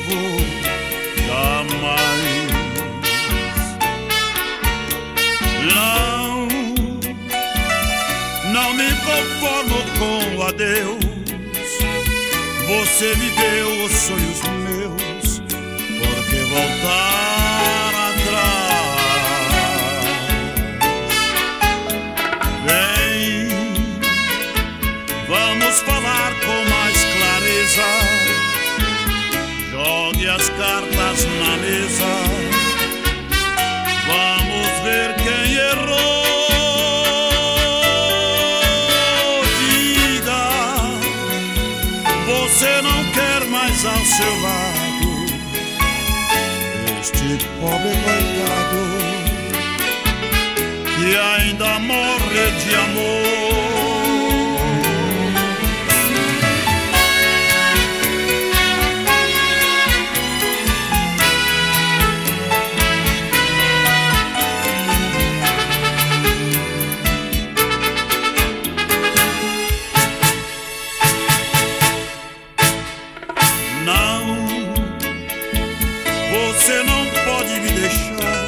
motivo, jamais. Não me conformo com o adeus. Você me deu os sonhos meus, por que voltar atrás? Vem, vamos falar com mais clareza. Jogue as cartas na mesa. Vamos ver quem errou. Você não quer mais ao seu lado este pobre coitado que ainda morre de amor. Você não pode me deixar.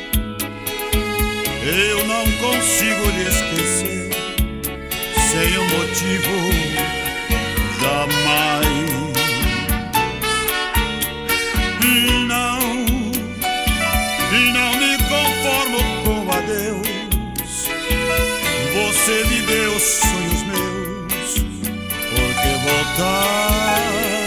Eu não consigo lhe esquecer sem um motivo, jamais. Não me conformo com adeus. Você me deu sonhos meus, por que voltar?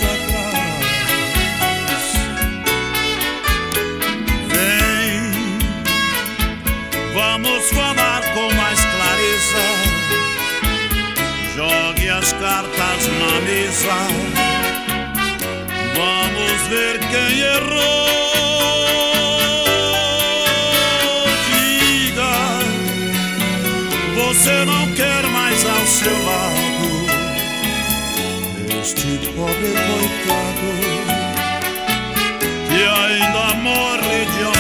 Vamos falar com mais clareza. Jogue as cartas na mesa. Vamos ver quem errou. Diga, você não quer mais ao seu lado este pobre coitado que ainda morre de